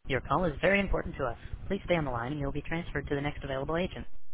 Your call is very important to us. Please stay on the line and you'll be transferred to the next available agent.